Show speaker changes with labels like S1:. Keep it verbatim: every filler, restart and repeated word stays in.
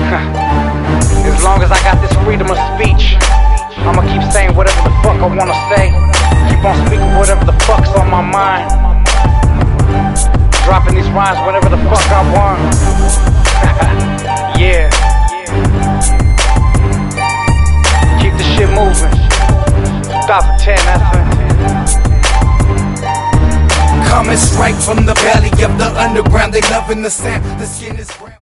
S1: As long as I got this freedom of speech, I'ma keep saying whatever the fuck I wanna say. Keep on speaking whatever the fuck's on my mind. Dropping these rhymes whenever the fuck I want. Yeah. Keep the shit moving. twenty ten, that's it.
S2: Coming straight from the belly of the underground, they loving the sound. The skin is brown.